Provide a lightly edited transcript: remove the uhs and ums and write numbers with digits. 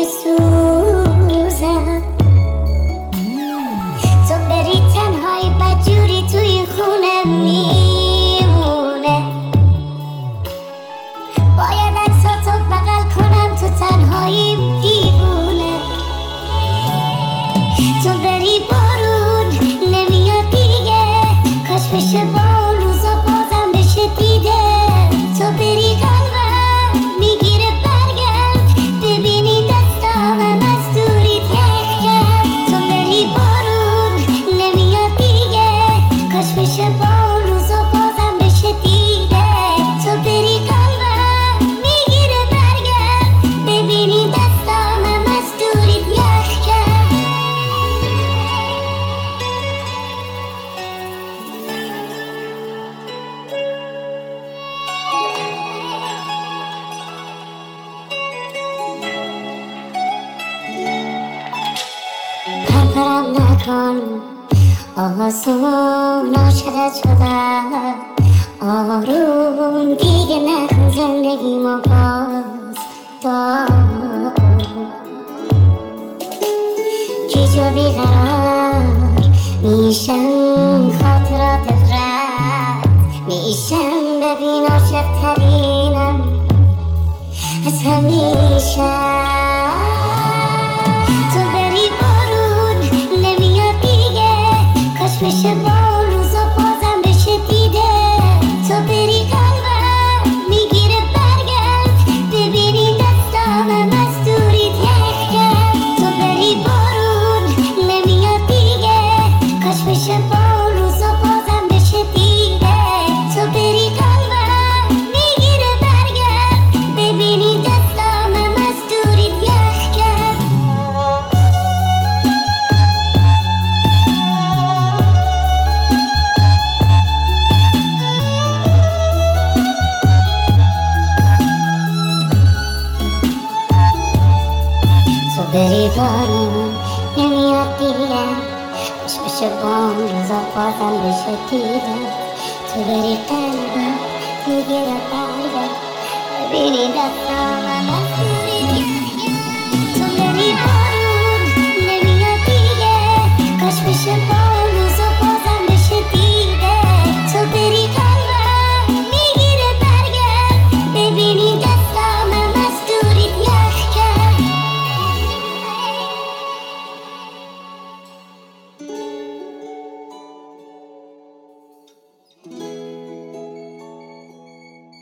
میسوزم تو بری تنهایی بدجوری توی خونه میمونه باید عکساتو بغل کنم تو تنهایی دیوونه تو بری بارون نمیاد دیگه کاش بشه با اون روزا بازم بشه دیده تو بری قلبم میگیره برگرد ببینی دستامم از دوریت یخ کرد تو بری بارون نمیاد دیگه کاش بشه با اون روزا بازم بشه دیده تو بری قلبم میگیره برگرد ببینی دستامم از دوریت یخ کرد پرپرم نکن آسون عاشقت شدم آروم دیگه نکن زندگیمو باز دار گیج و بیقرار میشن خاطراتت رد میشن ببین عاشق ترینم از همیشه تو بری بارون نمیاد دیگه کاش بشه با اون روزا بازم بشه دیده تو بری قلبم میگیره برگرد ببینی دستامم از دوریت یخ کرد تو بری بارون نمیاد دیگه کاش بشه با اون روزا بازم بشه دیده تو بری قلبم میگیره برگرد ببینی دستامم از دوریت یخ کرد تو بری بارون نمیاد دیگه کاش بشه با اون روزا بازم بشه دیده تو بری قلبم میگیره برگرد ببینی دستامم از